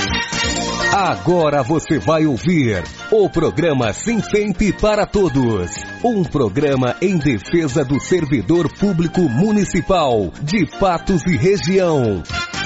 Agora você vai ouvir o programa Sinfemp para Todos. Um programa em defesa do servidor público municipal de Patos e região.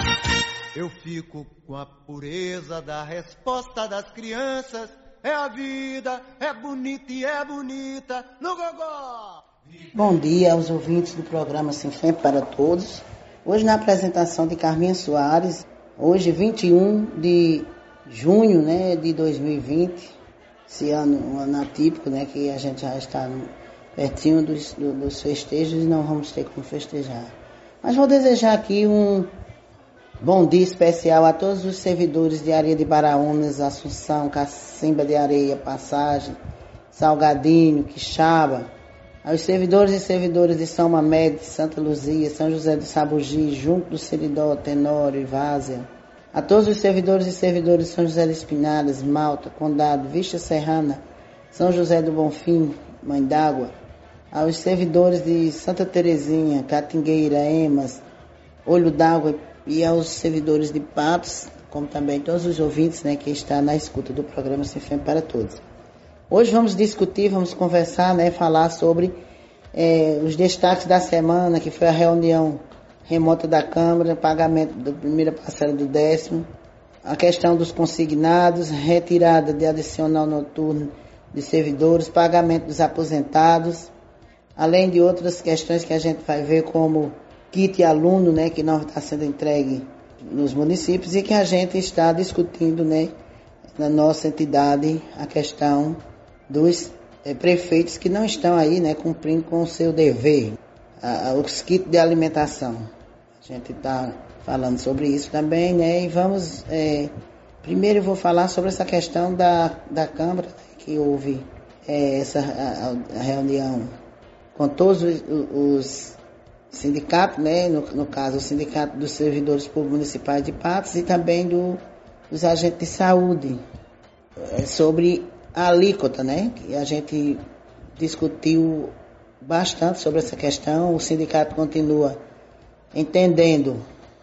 Eu fico com a pureza da resposta das crianças. É a vida, é bonita e é bonita no gogó. Bom dia aos ouvintes do programa Sinfemp para Todos. Hoje na apresentação de Carminha Soares, hoje 21 de junho, né, de 2020, esse ano, um ano atípico, né, que a gente já está pertinho dos festejos e não vamos ter como festejar. Mas vou desejar aqui um bom dia especial a todos os servidores de Areia de Baraúnas, Assunção, Cacimba de Areia, Passagem, Salgadinho, Quixaba, aos servidores e servidoras de São Mamede, Santa Luzia, São José do Sabugi, Junco do Seridó, Tenório e Várzea, a todos os servidores e servidoras de São José de Espinharas, Malta, Condado, Vista Serrana, São José do Bonfim, Mãe d'Água, aos servidores de Santa Terezinha, Catingueira, Emas, Olho d'Água e aos servidores de Patos, como também todos os ouvintes, né, que estão na escuta do programa Sinfemp para Todos. Hoje vamos discutir, vamos conversar, né, falar sobre os destaques da semana, que foi a reunião remota da Câmara, pagamento da primeira parcela do 10º, a questão dos consignados, retirada de adicional noturno de servidores, pagamento dos aposentados, além de outras questões que a gente vai ver como kit aluno, né, que não está sendo entregue nos municípios e que a gente está discutindo, né, na nossa entidade, a questão dos prefeitos que não estão aí, né, cumprindo com o seu dever, os kits de alimentação. A gente está falando sobre isso também, né? E vamos... primeiro eu vou falar sobre essa questão da Câmara, que houve a reunião com todos os sindicatos, né? No caso, o Sindicato dos Servidores Públicos Municipais de Patos e também dos agentes de saúde, sobre a alíquota, né? Que a gente discutiu bastante sobre essa questão. O sindicato continua entendendo,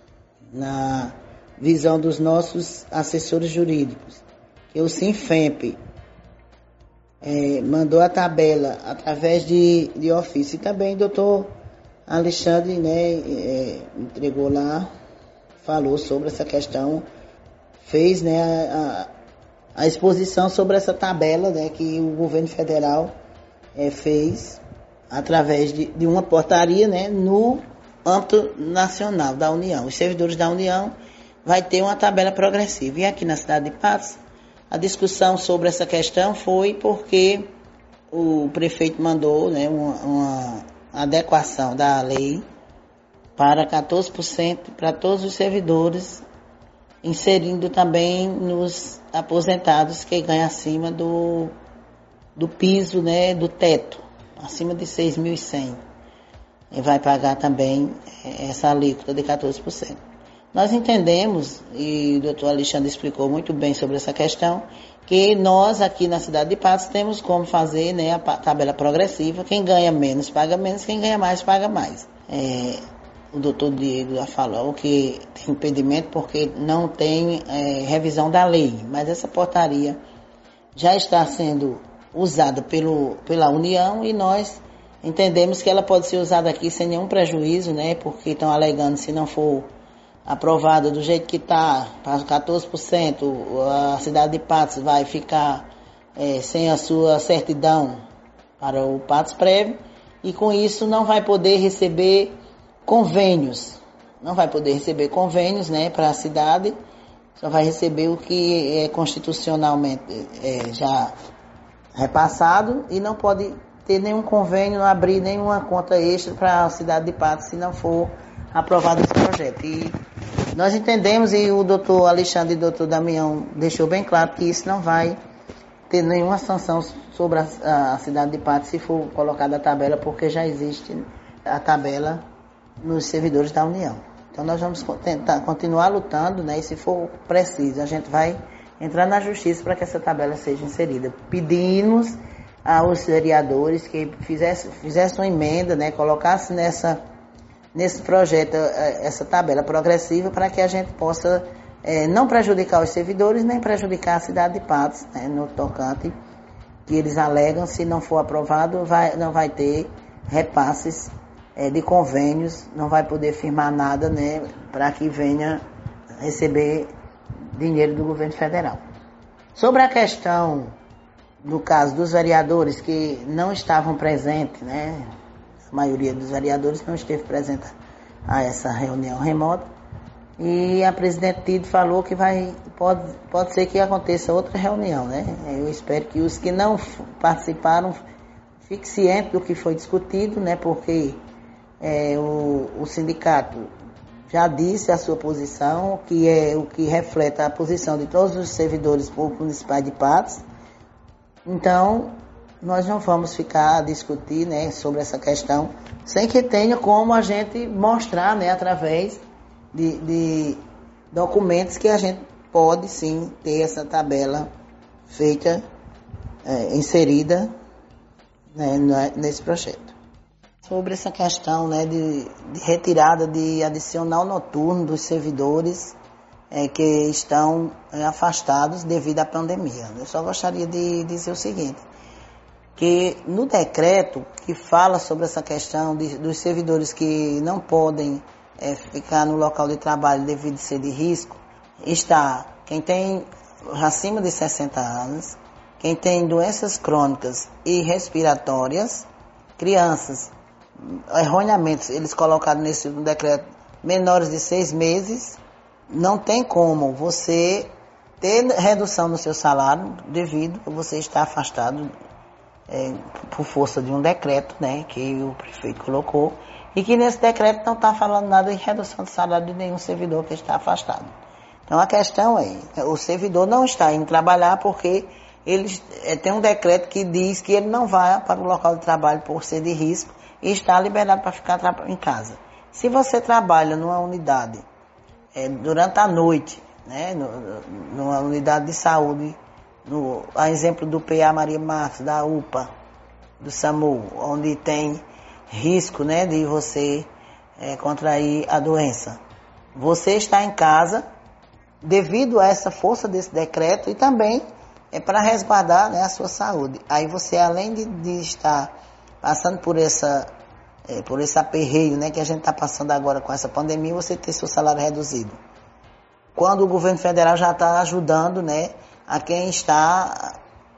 na visão dos nossos assessores jurídicos, que o Sinfemp mandou a tabela através de ofício. E também o doutor Alexandre, né, entregou lá, falou sobre essa questão, fez, né, a exposição sobre essa tabela, né, que o governo federal fez através de uma portaria, né, no âmbito nacional da União. Os servidores da União vai ter uma tabela progressiva. E aqui na cidade de Patos, a discussão sobre essa questão foi porque o prefeito mandou, né, uma adequação da lei para 14% para todos os servidores, inserindo também nos aposentados que ganham acima do piso, né, do teto, acima de 6.100. E vai pagar também essa alíquota de 14%. Nós entendemos, e o doutor Alexandre explicou muito bem sobre essa questão, que nós aqui na cidade de Patos temos como fazer, né, a tabela progressiva. Quem ganha menos paga menos, quem ganha mais paga mais. O doutor Diego já falou que tem impedimento porque não tem revisão da lei, mas essa portaria já está sendo usada pela União e nós entendemos que ela pode ser usada aqui sem nenhum prejuízo, né? Porque estão alegando, se não for aprovada do jeito que está, para 14%, a cidade de Patos vai ficar sem a sua certidão para o Patos Prévio e com isso não vai poder receber convênios. Não vai poder receber convênios, né, para a cidade, só vai receber o que é constitucionalmente já repassado e não pode ter nenhum convênio, abrir nenhuma conta extra para a cidade de Patos se não for aprovado esse projeto. E nós entendemos, e o doutor Alexandre e o doutor Damião deixou bem claro que isso não vai ter nenhuma sanção sobre a cidade de Patos se for colocada a tabela, porque já existe a tabela nos servidores da União. Então nós vamos tentar continuar lutando, né? E se for preciso, a gente vai entrar na justiça para que essa tabela seja inserida. Pedimos aos vereadores que fizessem uma emenda, né, colocasse nesse projeto essa tabela progressiva para que a gente possa não prejudicar os servidores, nem prejudicar a cidade de Patos, né, no tocante, que eles alegam, se não for aprovado, não vai ter repasses de convênios, não vai poder firmar nada, né, para que venha receber dinheiro do governo federal. Sobre a questão do caso dos vereadores que não estavam presentes, né, a maioria dos vereadores não esteve presente a essa reunião remota, e a presidente Tido falou que pode ser que aconteça outra reunião, né? Eu espero que os que não participaram fiquem cientes do que foi discutido, né? Porque o sindicato já disse a sua posição, que é o que reflete a posição de todos os servidores públicos municipais de Patos. Então, nós não vamos ficar a discutir, né, sobre essa questão, sem que tenha como a gente mostrar, né, através de documentos que a gente pode sim ter essa tabela feita, inserida, né, nesse projeto. Sobre essa questão, né, de retirada de adicional noturno dos servidores que estão afastados devido à pandemia. Eu só gostaria de dizer o seguinte, que no decreto que fala sobre essa questão dos servidores que não podem ficar no local de trabalho devido a ser de risco, está quem tem acima de 60 anos, quem tem doenças crônicas e respiratórias, crianças, erroneamente eles colocaram nesse decreto menores de 6 meses, não tem como você ter redução no seu salário devido a você estar afastado por força de um decreto, né, que o prefeito colocou, e que nesse decreto não está falando nada em redução de salário de nenhum servidor que está afastado. Então a questão o servidor não está indo trabalhar porque ele tem um decreto que diz que ele não vai para o local de trabalho por ser de risco e está liberado para ficar em casa. Se você trabalha numa unidade durante a noite, né, numa unidade de saúde, a exemplo do PA Maria Marques, da UPA, do SAMU, onde tem risco, né, de você contrair a doença. Você está em casa devido a essa força desse decreto e também para resguardar, né, a sua saúde. Aí você, além de estar passando por esse aperreio, né, que a gente está passando agora com essa pandemia, você ter seu salário reduzido. Quando o governo federal já está ajudando, né, a quem está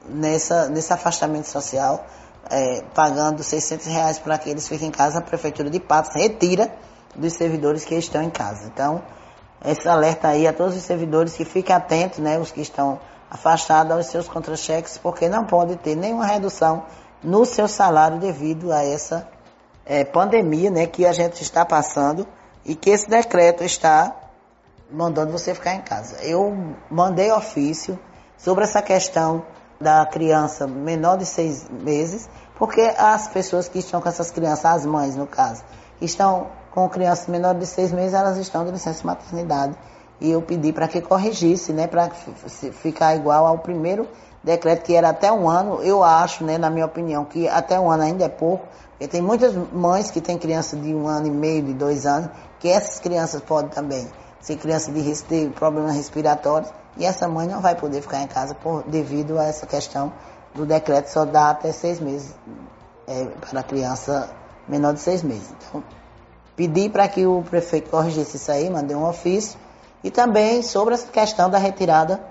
nesse afastamento social, pagando R$600 para que eles fiquem em casa, a Prefeitura de Patos retira dos servidores que estão em casa. Então, esse alerta aí a todos os servidores que fiquem atentos, né, os que estão afastados aos seus contra-cheques, porque não pode ter nenhuma redução no seu salário devido a essa pandemia, né, que a gente está passando e que esse decreto está mandando você ficar em casa. Eu mandei ofício sobre essa questão da criança menor de 6 meses, porque as pessoas que estão com essas crianças, as mães no caso, que estão com crianças menores de 6 meses, elas estão de licença maternidade. E eu pedi para que corrigisse, né, para ficar igual ao primeiro decreto, que era até 1 ano. Eu acho, né, na minha opinião, que até 1 ano ainda é pouco, porque tem muitas mães que têm criança de 1 ano e meio, de 2 anos, que essas crianças podem também ser criança de risco de problemas respiratórios, e essa mãe não vai poder ficar em casa devido a essa questão do decreto, só dá até 6 meses para a criança menor de 6 meses. Então, pedi para que o prefeito corrigisse isso aí, mandei um ofício, e também sobre essa questão da retirada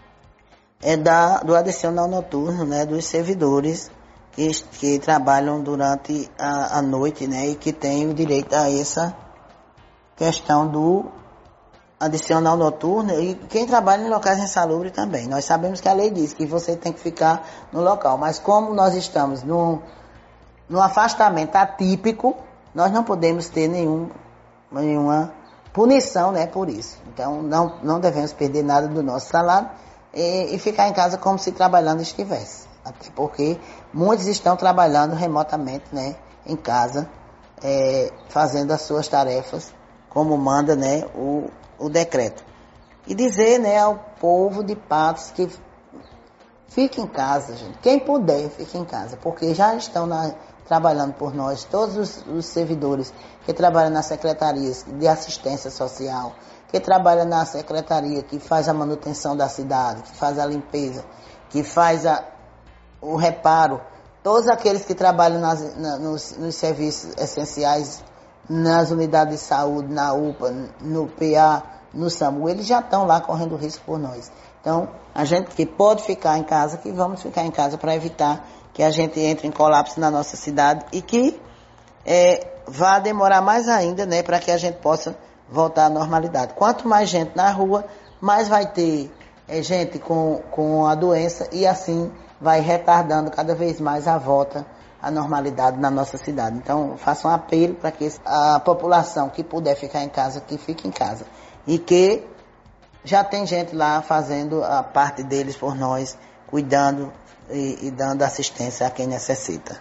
do adicional noturno, né, dos servidores que trabalham durante a noite, né, e que têm o direito a essa questão do adicional noturno, e quem trabalha em locais insalubres também. Nós sabemos que a lei diz que você tem que ficar no local, mas como nós estamos num afastamento atípico, nós não podemos ter nenhuma punição, né, por isso. Então não devemos perder nada do nosso salário e ficar em casa como se trabalhando estivesse. Até porque muitos estão trabalhando remotamente, né, em casa, fazendo as suas tarefas como manda, né, o decreto. E dizer, né, ao povo de Patos que fique em casa, gente. Quem puder, fique em casa, porque já estão trabalhando por nós, todos os servidores que trabalham nas secretarias de assistência social, que trabalha na secretaria, que faz a manutenção da cidade, que faz a limpeza, que faz o reparo, todos aqueles que trabalham nos serviços essenciais, nas unidades de saúde, na UPA, no PA, no SAMU, eles já estão lá correndo risco por nós. Então, a gente que pode ficar em casa, que vamos ficar em casa para evitar que a gente entre em colapso na nossa cidade e que vá demorar mais ainda, né, para que a gente possa voltar à normalidade. Quanto mais gente na rua, mais vai ter gente com a doença e assim vai retardando cada vez mais a volta à normalidade na nossa cidade. Então, faço um apelo para que a população que puder ficar em casa, que fique em casa. E que já tem gente lá fazendo a parte deles por nós, cuidando e dando assistência a quem necessita.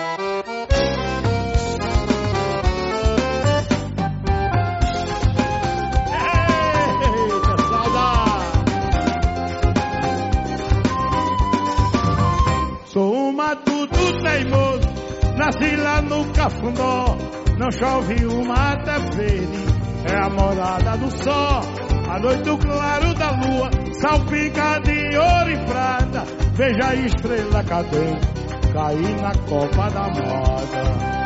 Sou um matuto teimoso, nasci lá no Cafundó. Não chove uma mata verde, é a morada do sol. A noite o claro da lua salpica de ouro e prata. Veja a estrela cadente cair na copa da moda.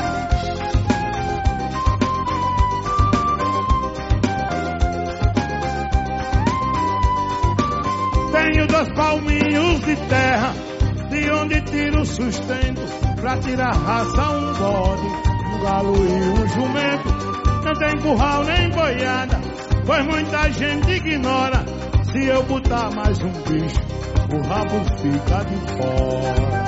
Tenho 2 palminhos de terra, de onde tiro sustento, pra tirar raça um bode, um galo e um jumento. Não tem curral nem boiada, pois muita gente ignora. Se eu botar mais um bicho, o rabo fica de fora.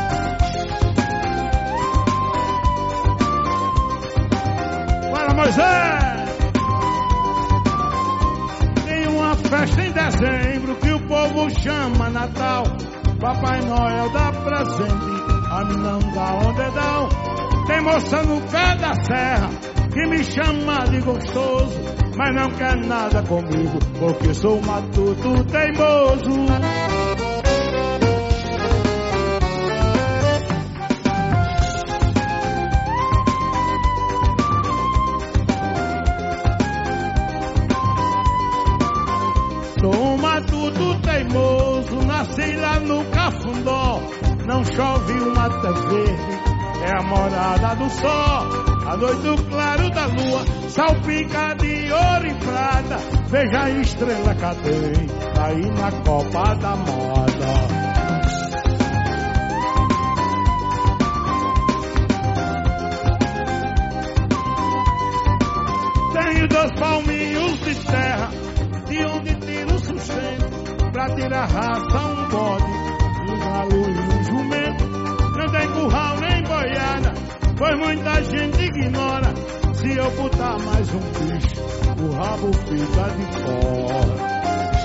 Para Moisés! Tem uma festa em dezembro que o povo chama Natal. Papai Noel dá presente, a mim não dá onde dá. Tem moça no pé da serra que me chama de gostoso, mas não quer nada comigo, porque sou matuto teimoso. Sou matuto teimoso, nasci lá no Cafundó. Não chove uma mata verde, é a morada do sol. A noite do claro da lua salpica de ouro e prata. Veja a estrela cadente aí na copa da moda. Tenho 2 palminhos de terra, de onde tiro sustento, pra tirar raça um bode, um galo e um jumento. Não tem curral nem boiada, pois muita gente ignora. Se eu botar mais um bicho, o rabo fica de fora.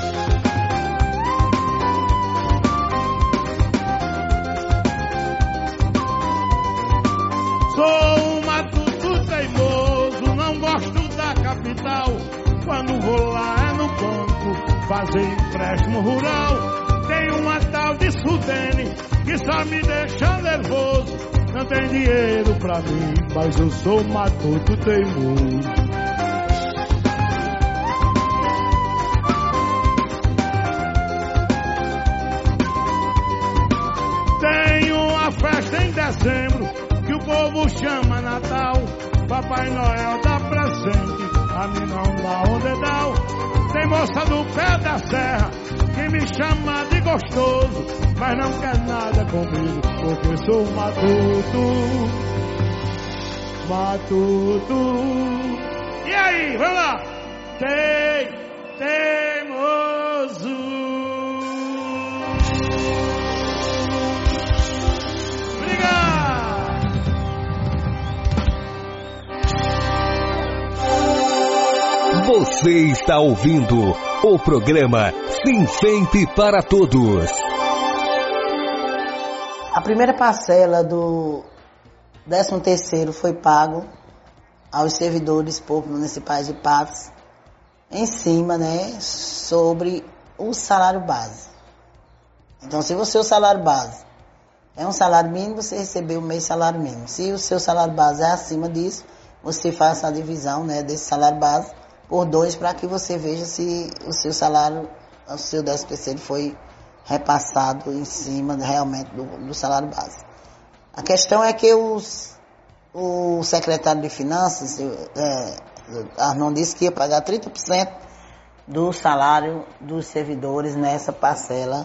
Sou um matuto teimoso, não gosto da capital. Quando vou lá é no banco fazer empréstimo rural. Tem uma tal de Sudene que só me deixa nervoso. Não tem dinheiro pra mim, mas eu sou matuto teimoso. Tem uma festa em dezembro que o povo chama Natal. Papai Noel dá presente, a mim não dá onde dá. Tem moça do pé da serra que me chama de gostoso, mas não quer nada comigo, porque sou matuto. E aí, vamos lá! Teimoso. Obrigado! Você está ouvindo o programa Sinfemp para Todos. A primeira parcela do 13º foi pago aos servidores públicos municipais de Patos, em cima, né, sobre o salário base. Então, se o salário base é um salário mínimo, você recebeu o mês salário mínimo. Se o seu salário base é acima disso, você faz a divisão, né, desse salário base por 2 para que você veja se o seu salário, o seu 13º foi repassado em cima realmente do salário base. A questão é que o secretário de Finanças, Arnon, disse que ia pagar 30% do salário dos servidores nessa parcela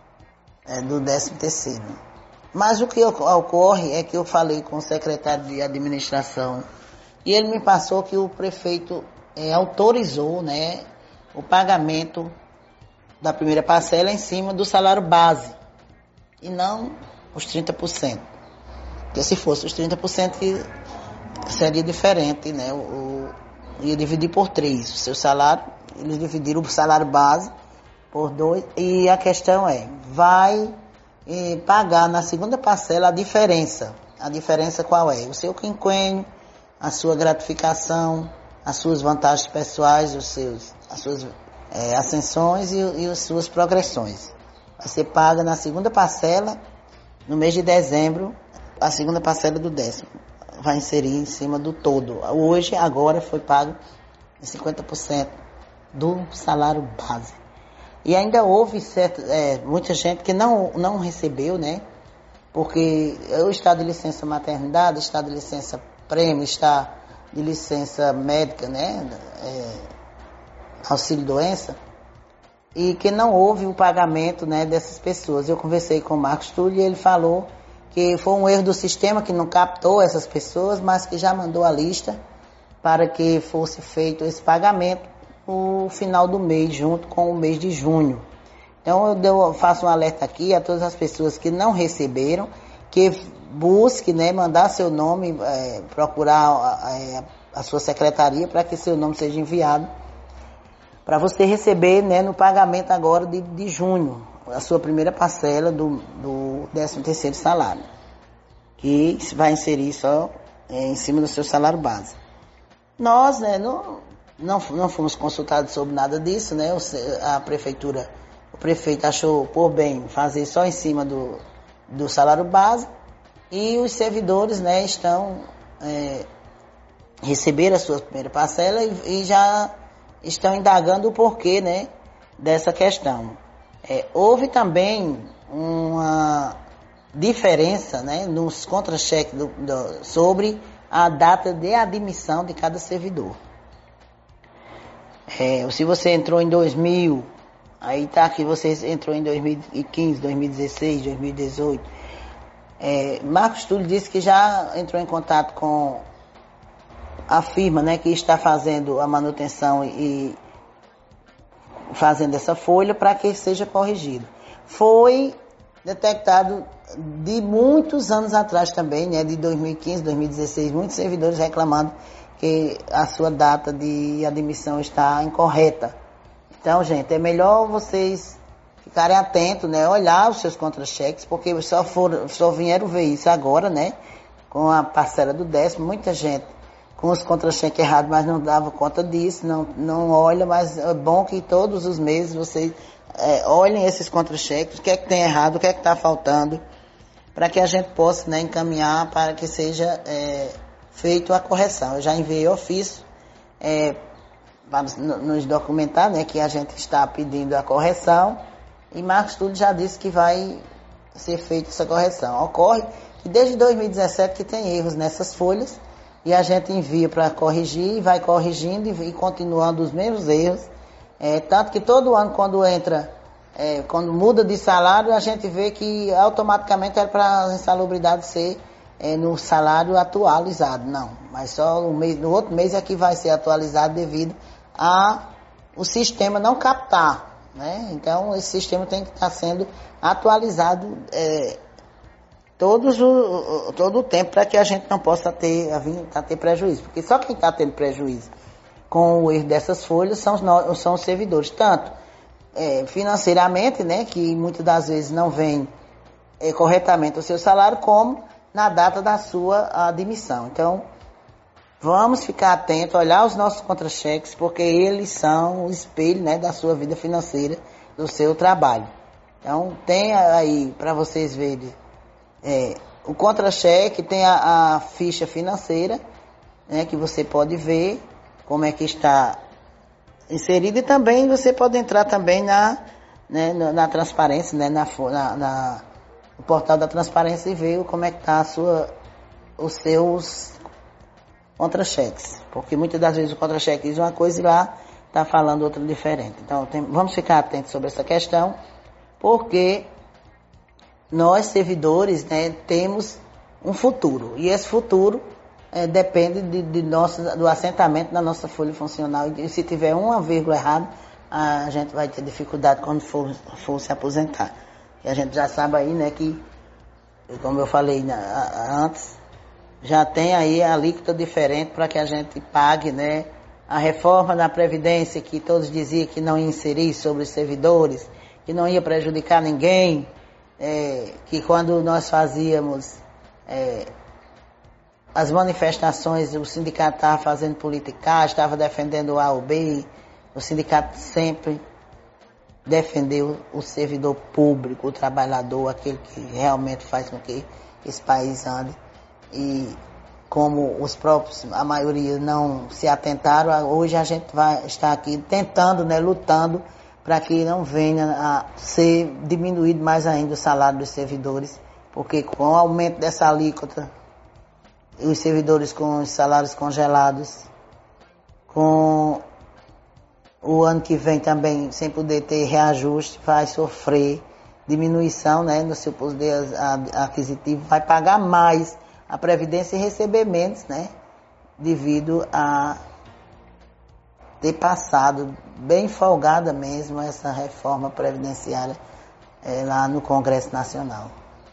do 13º. Mas o que ocorre é que eu falei com o secretário de administração e ele me passou que o prefeito autorizou, né, o pagamento da primeira parcela em cima do salário base e não os 30%. Porque se fosse os 30% seria diferente, né? Ia dividir por 3 o seu salário, eles dividiram o salário base por 2 e a questão vai pagar na segunda parcela a diferença. A diferença qual é? O seu quinquênio, a sua gratificação, as suas vantagens pessoais, as suas ascensões e as suas progressões. Você paga na segunda parcela, no mês de dezembro, a segunda parcela do 10º. Vai inserir em cima do todo. Hoje, agora, foi pago em 50% do salário base. E ainda houve muita gente que não recebeu, né? Porque o estado de licença maternidade, estado de licença prêmio, está de licença médica, né? Auxílio-doença, e que não houve o pagamento, né, dessas pessoas. Eu conversei com o Marcos Túlio e ele falou que foi um erro do sistema que não captou essas pessoas, mas que já mandou a lista para que fosse feito esse pagamento no final do mês, junto com o mês de junho. Então eu faço um alerta aqui a todas as pessoas que não receberam, que busque, né, mandar seu nome, procurar a sua secretaria para que seu nome seja enviado para você receber, né, no pagamento agora de junho, a sua primeira parcela do 13º salário, que vai inserir só em cima do seu salário base. Nós, né, não fomos consultados sobre nada disso, né, o prefeito achou por bem fazer só em cima do salário base e os servidores, né, receberam a sua primeira parcela e já estão indagando o porquê, né, dessa questão. Houve também uma diferença, né, nos contra-cheques sobre a data de admissão de cada servidor. Se você entrou em 2000, aí está aqui, você entrou em 2015, 2016, 2018. Marcos Túlio disse que já entrou em contato com a firma, né, que está fazendo a manutenção e fazendo essa folha para que seja corrigido. Foi detectado de muitos anos atrás também, né, de 2015, 2016, muitos servidores reclamando que a sua data de admissão está incorreta. Então, gente, é melhor vocês ficarem atentos, né, olhar os seus contra-cheques, porque só vieram ver isso agora, né, com a parcela do 10º, muita gente com os contra-cheques errados, mas não dava conta disso, não olha, mas é bom que todos os meses vocês olhem esses contra-cheques, o que é que tem errado, o que é que está faltando, para que a gente possa, né, encaminhar para que seja feita a correção. Eu já enviei ofício para nos documentar, né, que a gente está pedindo a correção, e Marcos Túlio já disse que vai ser feita essa correção. Ocorre que desde 2017 que tem erros nessas folhas, e a gente envia para corrigir, e vai corrigindo e continuando os mesmos erros. Tanto que todo ano, quando muda de salário, a gente vê que automaticamente era para a insalubridade ser no salário atualizado. Não, mas só no outro mês é que vai ser atualizado devido o sistema não captar, né? Então, esse sistema tem que estar sendo atualizado todo o tempo, para que a gente não possa ter prejuízo. Porque só quem está tendo prejuízo com o erro dessas folhas são os servidores, tanto financeiramente, né, que muitas das vezes não vem corretamente o seu salário, como na data da sua admissão. Então, vamos ficar atentos, olhar os nossos contra-cheques, porque eles são o espelho, né, da sua vida financeira, do seu trabalho. Então, tem aí para vocês verem o contra-cheque, tem a ficha financeira, né, que você pode ver como é que está inserido, e também você pode entrar também na transparência, né, no portal da transparência, e ver como é que está os seus contra-cheques, porque muitas das vezes o contra-cheque diz uma coisa e lá está falando outra diferente. Então vamos ficar atentos sobre essa questão, porque nós, servidores, né, temos um futuro, e esse futuro depende do assentamento da nossa folha funcional, e se tiver uma vírgula errada, a gente vai ter dificuldade quando for se aposentar. E a gente já sabe aí, né, que, como eu falei antes, já tem aí a alíquota diferente para que a gente pague, né, a reforma da Previdência, que todos diziam que não ia inserir sobre os servidores, que não ia prejudicar ninguém, que quando nós fazíamos as manifestações, o sindicato estava fazendo politicagem, estava defendendo o A ou B, o sindicato sempre defendeu o servidor público, o trabalhador, aquele que realmente faz com que esse país ande. E como os próprios, a maioria não se atentaram, hoje a gente vai estar aqui tentando, né, lutando para que não venha a ser diminuído mais ainda o salário dos servidores, porque com o aumento dessa alíquota, os servidores com os salários congelados, com o ano que vem também sem poder ter reajuste, vai sofrer diminuição, né, no seu poder aquisitivo, vai pagar mais a Previdência e receber menos, né, devido a ter passado bem folgada mesmo essa reforma previdenciária lá no Congresso Nacional.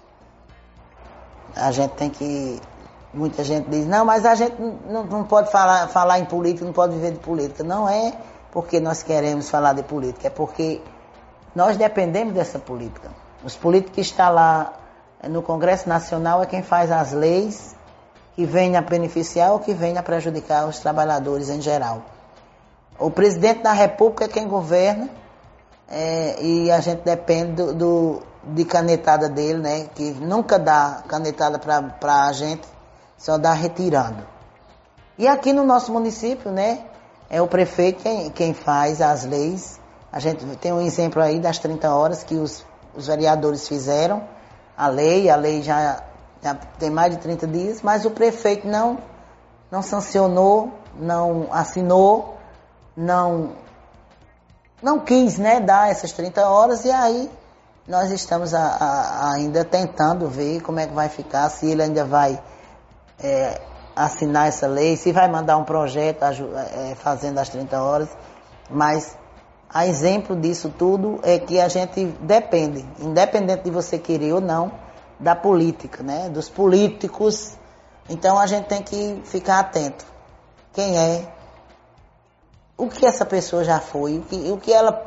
A gente tem que... Muita gente diz, não, mas a gente não pode falar em política, não pode viver de política. Não é porque nós queremos falar de política, é porque nós dependemos dessa política. Os políticos que estão lá no Congresso Nacional é quem faz as leis que venham a beneficiar ou que venham a prejudicar os trabalhadores em geral. O presidente da República é quem governa, e a gente depende de canetada dele, né, que nunca dá canetada para a gente, só dá retirando. E aqui no nosso município, né, é o prefeito quem faz as leis. A gente tem um exemplo aí das 30 horas que os vereadores fizeram a lei já tem mais de 30 dias, mas o prefeito não sancionou, não assinou, não quis, né, dar essas 30 horas, e aí nós estamos ainda tentando ver como é que vai ficar, se ele ainda vai assinar essa lei, se vai mandar um projeto fazendo as 30 horas, mas a exemplo disso tudo é que a gente depende, independente de você querer ou não, da política, né, dos políticos. Então a gente tem que ficar atento. Quem é, o que essa pessoa já foi, o que ela...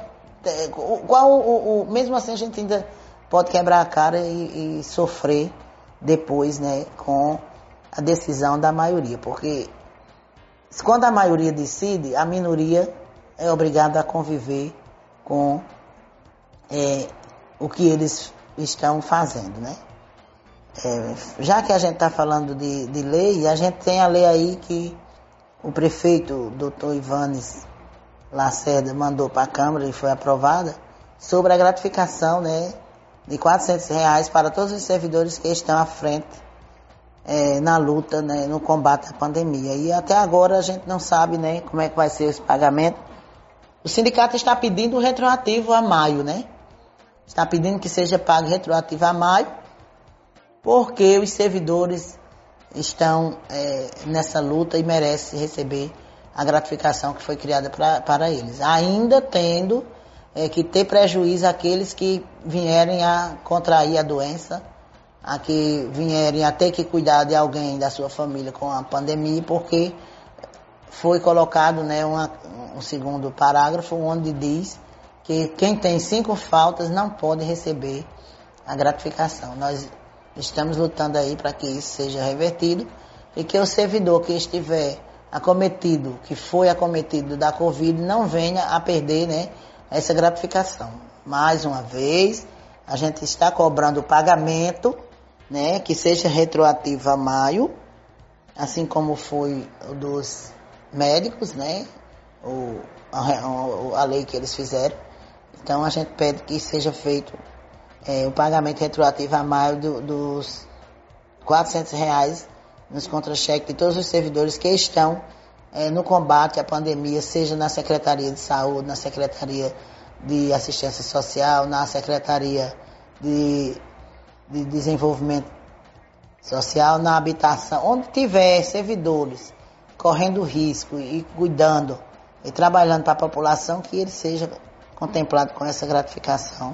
mesmo assim a gente ainda pode quebrar a cara e sofrer depois, né, com a decisão da maioria, porque quando a maioria decide, a minoria é obrigada a conviver com o que eles estão fazendo, né? Já que a gente está falando de lei, a gente tem a lei aí que o prefeito, Dr. Ivanes Lacerda, mandou para a Câmara e foi aprovada, sobre a gratificação, né, de R$400 para todos os servidores que estão à frente na luta, né, no combate à pandemia. E até agora a gente não sabe, né, como é que vai ser esse pagamento. O sindicato está pedindo retroativo a maio, né? Está pedindo que seja pago retroativo a maio, porque os servidores estão nessa luta e merecem receber a gratificação que foi criada para eles. Ainda tendo que ter prejuízo aqueles que vierem a contrair a doença, a que vierem a ter que cuidar de alguém da sua família com a pandemia, porque foi colocado, né, um segundo parágrafo onde diz que quem tem 5 faltas não pode receber a gratificação. Nós estamos lutando aí para que isso seja revertido e que o servidor que estiver acometido, que foi acometido da Covid, não venha a perder, né, essa gratificação. Mais uma vez, a gente está cobrando o pagamento, né, que seja retroativo a maio, assim como foi o dos médicos, né, a lei que eles fizeram. Então a gente pede que seja feito o pagamento retroativo a maio dos R$400 nos contra-cheques de todos os servidores que estão no combate à pandemia, seja na Secretaria de Saúde, na Secretaria de Assistência Social, na Secretaria de Desenvolvimento Social, na habitação, onde tiver servidores correndo risco e cuidando e trabalhando para a população, que ele seja contemplado com essa gratificação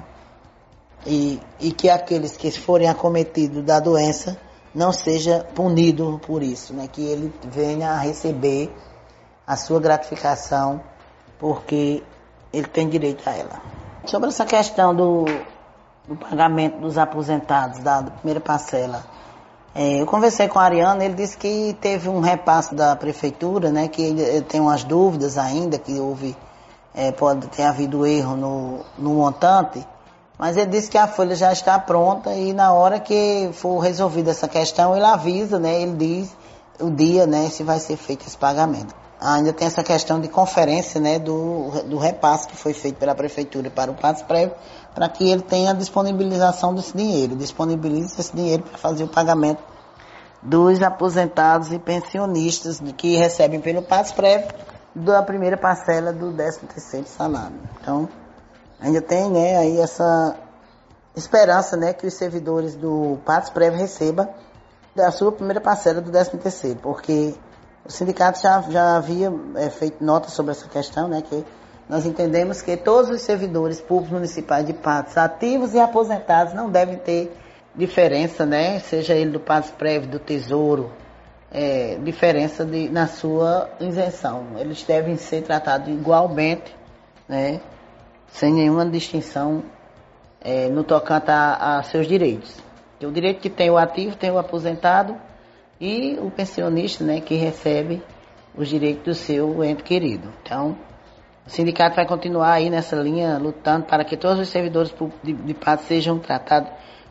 e que aqueles que forem acometidos da doença não seja punido por isso, né? Que ele venha a receber a sua gratificação porque ele tem direito a ela. Sobre essa questão do pagamento dos aposentados da primeira parcela, eu conversei com o Ariano, ele disse que teve um repasse da prefeitura, né? Que ele tem umas dúvidas ainda, que pode ter havido erro no montante, mas ele disse que a folha já está pronta e na hora que for resolvida essa questão, ele avisa, né? Ele diz o dia, né? Se vai ser feito esse pagamento. Ainda tem essa questão de conferência, né? Do repasse que foi feito pela prefeitura para o PATS-Prévio, para que ele tenha a disponibilização desse dinheiro. Disponibilize esse dinheiro para fazer o pagamento dos aposentados e pensionistas que recebem pelo PATS-Prévio da primeira parcela do 13º salário. Então, ainda tem, né, aí essa esperança, né, que os servidores do PATS-Prévio recebam da sua primeira parcela do 13º, porque o sindicato já havia feito nota sobre essa questão, né, que nós entendemos que todos os servidores públicos municipais de PATS, ativos e aposentados, não devem ter diferença, né, seja ele do PATS-Prévio, do Tesouro, diferença na sua isenção. Eles devem ser tratados igualmente, né, sem nenhuma distinção no tocante a seus direitos. O direito que tem o ativo, tem o aposentado e o pensionista, né, que recebe os direitos do seu ente querido. Então, o sindicato vai continuar aí nessa linha, lutando para que todos os servidores públicos de PATS sejam tratados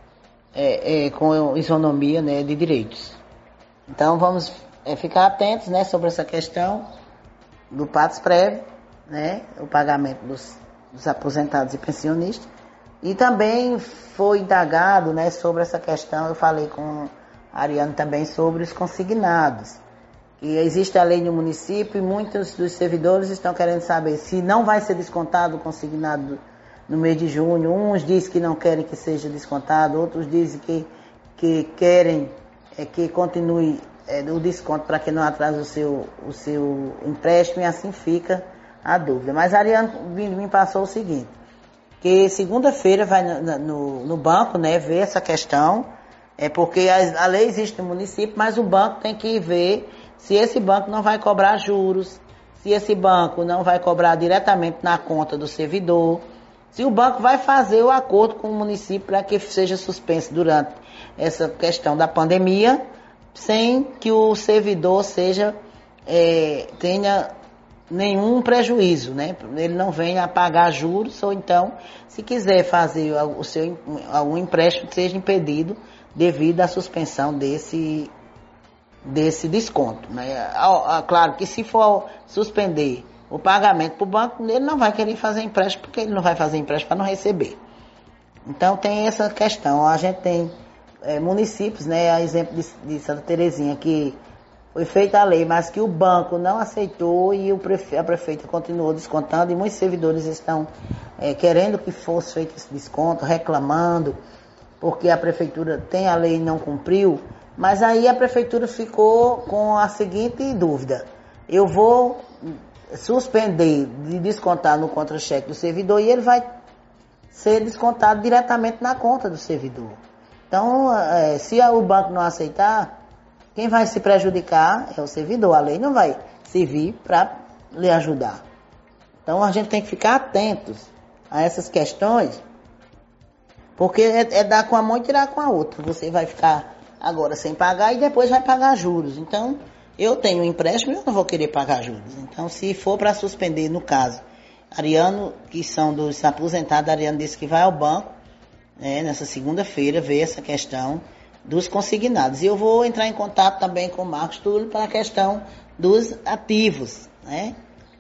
com isonomia, né, de direitos. Então, vamos ficar atentos, né, sobre essa questão do PATS-Prévio, né, o pagamento dos aposentados e pensionistas. E também foi indagado, né, sobre essa questão, eu falei com a Ariane também sobre os consignados. E existe a lei no município e muitos dos servidores estão querendo saber se não vai ser descontado o consignado no mês de junho. Uns dizem que não querem que seja descontado, outros dizem que querem que continue o desconto para que não atrase o seu empréstimo, e assim fica a dúvida. Mas a Ariane me passou o seguinte, que segunda-feira vai no banco, né, ver essa questão, porque a lei existe no município, mas o banco tem que ver se esse banco não vai cobrar juros, se esse banco não vai cobrar diretamente na conta do servidor, se o banco vai fazer o acordo com o município para que seja suspenso durante essa questão da pandemia, sem que o servidor tenha nenhum prejuízo, né? Ele não venha a pagar juros, ou então, se quiser fazer algum empréstimo, seja impedido devido à suspensão desse desconto, né? Claro que se for suspender o pagamento para o banco, ele não vai querer fazer empréstimo, porque ele não vai fazer empréstimo para não receber. Então tem essa questão. A gente tem municípios, né, a exemplo de Santa Terezinha, que foi feita a lei, mas que o banco não aceitou e a prefeita continuou descontando, e muitos servidores estão querendo que fosse feito esse desconto, reclamando, porque a prefeitura tem a lei e não cumpriu. Mas aí a prefeitura ficou com a seguinte dúvida: eu vou suspender de descontar no contra-cheque do servidor e ele vai ser descontado diretamente na conta do servidor. Então, se o banco não aceitar, quem vai se prejudicar é o servidor. A lei não vai servir para lhe ajudar. Então, a gente tem que ficar atentos a essas questões, porque é dar com a mão e tirar com a outra. Você vai ficar agora sem pagar e depois vai pagar juros. Então, eu tenho um empréstimo e eu não vou querer pagar juros. Então, se for para suspender, no caso, Ariano, que são dos aposentados, Ariano disse que vai ao banco, nessa segunda-feira, ver essa questão dos consignados. E eu vou entrar em contato também com o Marcos Túlio para a questão dos ativos, né?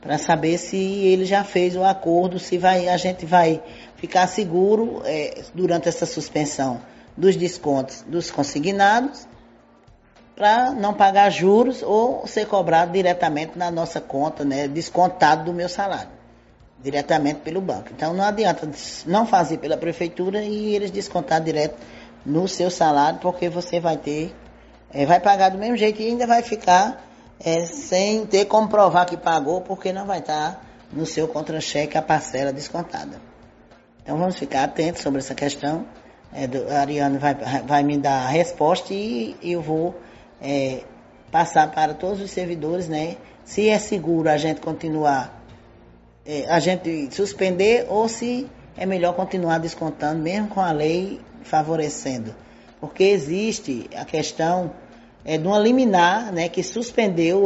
para saber se ele já fez o acordo, se a gente vai ficar seguro durante essa suspensão dos descontos dos consignados, para não pagar juros ou ser cobrado diretamente na nossa conta, né, descontado do meu salário, diretamente pelo banco. Então não adianta não fazer pela prefeitura e eles descontar direto no seu salário, porque você vai pagar do mesmo jeito e ainda vai ficar sem ter como provar que pagou, porque não vai estar no seu contra-cheque a parcela descontada. Então vamos ficar atentos sobre essa questão. A Ariane vai me dar a resposta e eu vou passar para todos os servidores, né, se é seguro a gente continuar, a gente suspender, ou se é melhor continuar descontando, mesmo com a lei favorecendo. Porque existe a questão de uma liminar, né, que suspendeu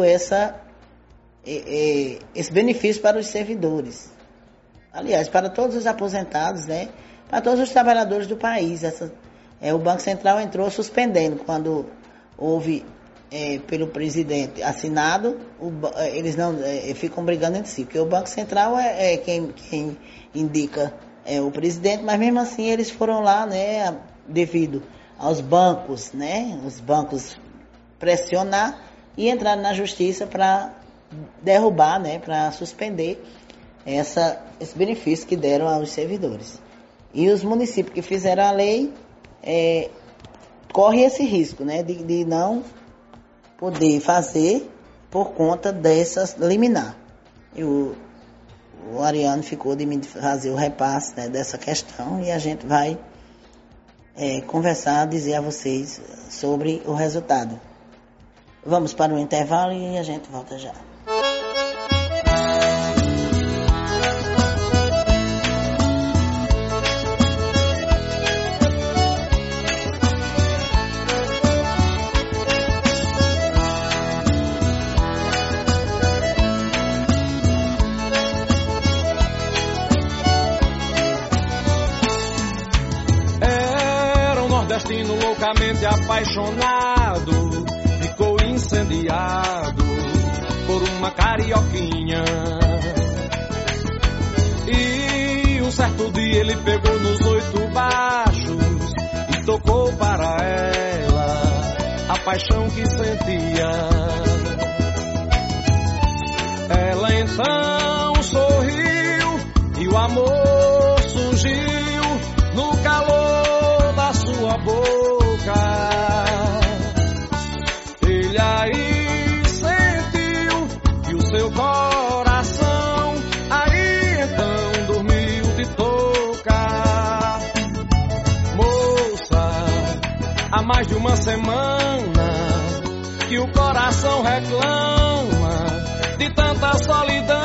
esse benefício para os servidores. Aliás, para todos os aposentados, né, para todos os trabalhadores do país. O Banco Central entrou suspendendo quando houve pelo presidente assinado, eles não ficam brigando entre si, porque o Banco Central é quem indica o presidente, mas mesmo assim eles foram lá, né, devido aos bancos, né, os bancos pressionar e entrar na justiça para derrubar, né, para suspender esse benefício que deram aos servidores. E os municípios que fizeram a lei correm esse risco, né, de não poder fazer por conta dessas liminar. O Ariane ficou de me fazer o repasse, né, dessa questão, e a gente vai conversar, dizer a vocês sobre o resultado. Vamos para o intervalo e a gente volta já. Loucamente apaixonado, ficou incendiado por uma carioquinha. E um certo dia ele pegou nos 8 baixos e tocou para ela a paixão que sentia. Ela então sorriu e o amor surgiu no calor da sua boca. Ele aí sentiu que o seu coração aí então dormiu de tocar. Moça, há mais de uma semana que o coração reclama de tanta solidão.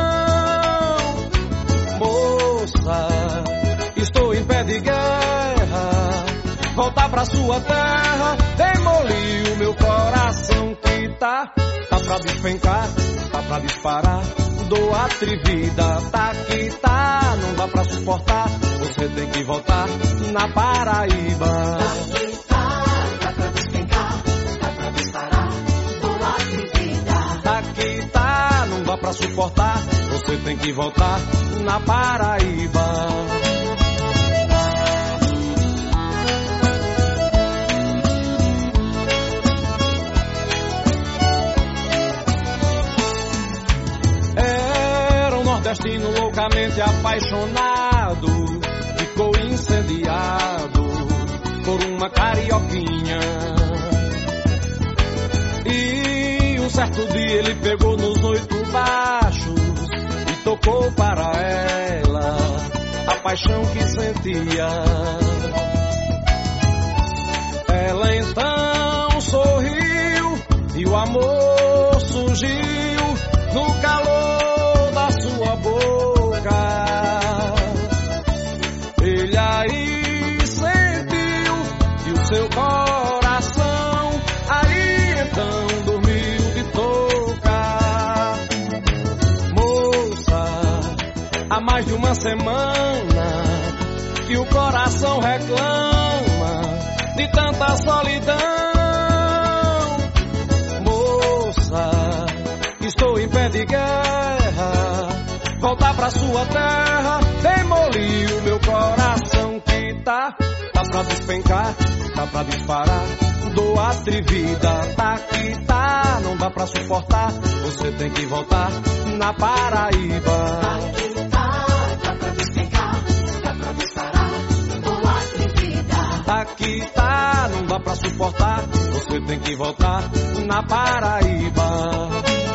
Moça, estou em pé de guerra, voltar pra sua terra, demoliu meu coração que tá pra despencar, tá pra disparar, dou atrevida, tá que tá, não dá pra suportar, você tem que voltar na Paraíba. Tá que tá pra despencar, tá pra disparar, dou atrevida. Tá que tá, não dá pra suportar, você tem que voltar na Paraíba. Destino loucamente apaixonado, ficou incendiado por uma carioquinha. E um certo dia ele pegou nos 8 baixos e tocou para ela a paixão que sentia. Ela então sorriu e o amor surgiu no calor da sua boca. Ele aí sentiu que o seu coração aí então dormiu de tocar. Moça, há mais de uma semana que o coração reclama de tanta solidão. Moça, estou em pé de guerra, voltar pra sua terra, demolir o meu coração que tá pra despencar, tá pra disparar, dor atrevida, tá que tá, não dá pra suportar, você tem que voltar na Paraíba. Tá que tá pra despencar, tá pra disparar, dor atrevida. Tá que tá, não dá pra suportar, você tem que voltar na Paraíba.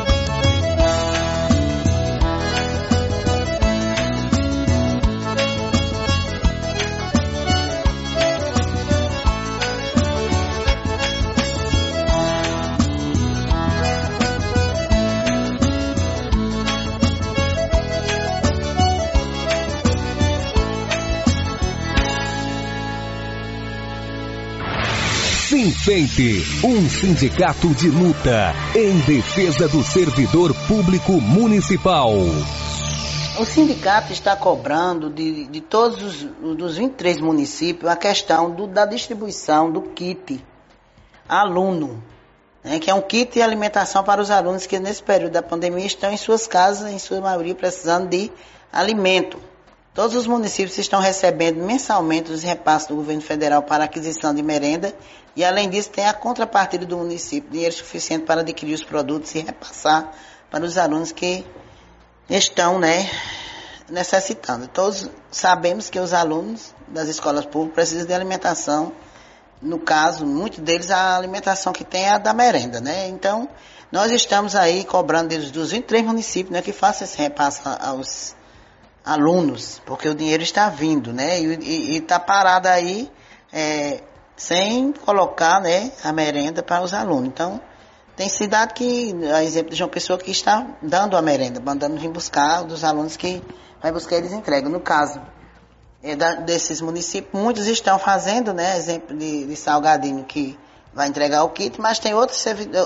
Sinfemp, um sindicato de luta em defesa do servidor público municipal. O sindicato está cobrando de todos dos 23 municípios a questão da distribuição do kit aluno, né, que é um kit de alimentação para os alunos que nesse período da pandemia estão em suas casas, em sua maioria precisando de alimento. Todos os municípios estão recebendo mensalmente os repasses do governo federal para aquisição de merenda e, além disso, tem a contrapartida do município, dinheiro suficiente para adquirir os produtos e repassar para os alunos que estão, né, necessitando. Todos sabemos que os alunos das escolas públicas precisam de alimentação. No caso, muitos deles, a alimentação que tem é a da merenda, né? Então, nós estamos aí cobrando deles dos 23 municípios, né, que façam esse repasse aos alunos, porque o dinheiro está vindo, né, e está parado aí, sem colocar, né, a merenda para os alunos. Então, tem cidade que, a exemplo de João Pessoa, que está dando a merenda, mandando vir buscar dos alunos que vai buscar, eles entregam. No caso desses municípios, muitos estão fazendo, né, exemplo de Salgadinho, que vai entregar o kit, mas tem outros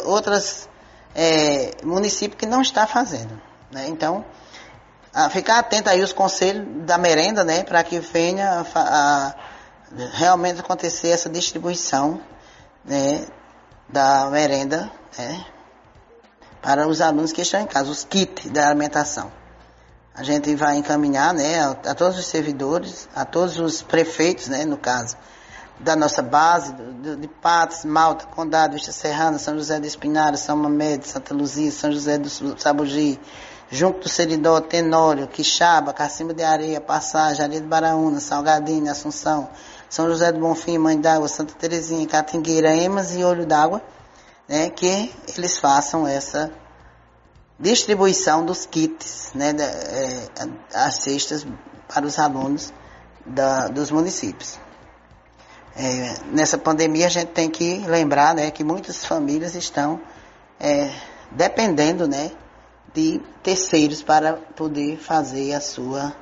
municípios que não está fazendo, né. Então, ficar atento aí os conselhos da merenda, né, para que venha a realmente acontecer essa distribuição, né, da merenda, né, para os alunos que estão em casa, os kits da alimentação. A gente vai encaminhar, né, a todos os servidores, a todos os prefeitos, né, no caso, da nossa base, de Patos, Malta, Condado, Vista Serrana, São José do Espinharas, São Mamede, Santa Luzia, São José do Sabugi, Junco do Seridó, Tenório, Quixaba, Cacimba de Areia, Passagem, Areia de Baraúna, Salgadinho, Assunção, São José do Bonfim, Mãe d'Água, Santa Terezinha, Catingueira, Emas e Olho d'Água, né, que eles façam essa distribuição dos kits, né, as cestas para os alunos dos municípios. Nessa pandemia a gente tem que lembrar, né, que muitas famílias estão dependendo, né, de terceiros para poder fazer a sua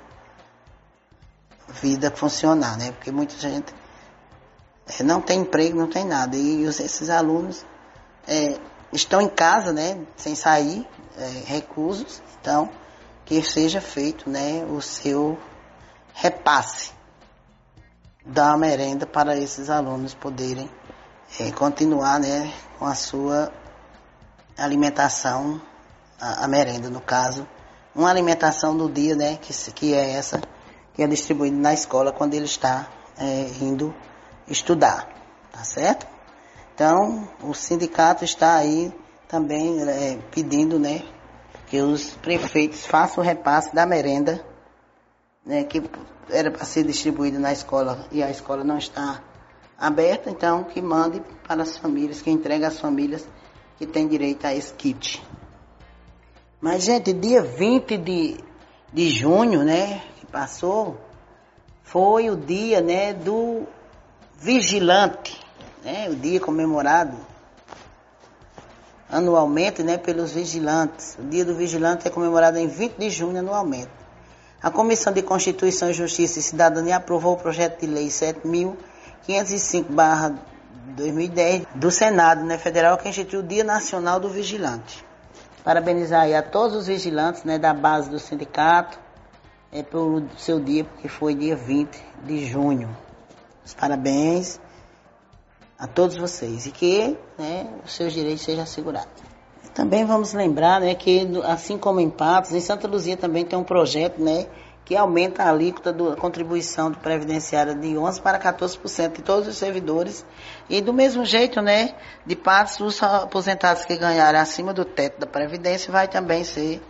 vida funcionar, né? Porque muita gente não tem emprego, não tem nada. E esses alunos estão em casa, né? Sem sair, reclusos. Então, que seja feito, né, o seu repasse da merenda para esses alunos poderem continuar, né, com a sua alimentação, a merenda, no caso, uma alimentação do dia, né, que é essa, que é distribuída na escola quando ele está indo estudar, tá certo? Então, o sindicato está aí também pedindo, né, que os prefeitos façam o repasse da merenda, né, que era para ser distribuído na escola e a escola não está aberta, então que mande para as famílias, que entregue às famílias que têm direito a esse kit. Mas, gente, dia 20 de junho, né, que passou, foi o dia, né, do vigilante, né, o dia comemorado anualmente, né, pelos vigilantes. O dia do vigilante é comemorado em 20 de junho anualmente. A Comissão de Constituição, Justiça e Cidadania aprovou o projeto de lei 7.505/2010 do Senado, né, Federal, que instituiu o Dia Nacional do Vigilante. Parabenizar aí a todos os vigilantes, né, da base do sindicato pelo seu dia, porque foi dia 20 de junho. Os parabéns a todos vocês e que, né, os seus direitos sejam assegurados. Também vamos lembrar, né, que assim como em Patos, em Santa Luzia também tem um projeto, né, que aumenta a alíquota da contribuição previdenciária de 11% para 14% de todos os servidores. E do mesmo jeito, né, de Patos, os aposentados que ganharem acima do teto da Previdência vai também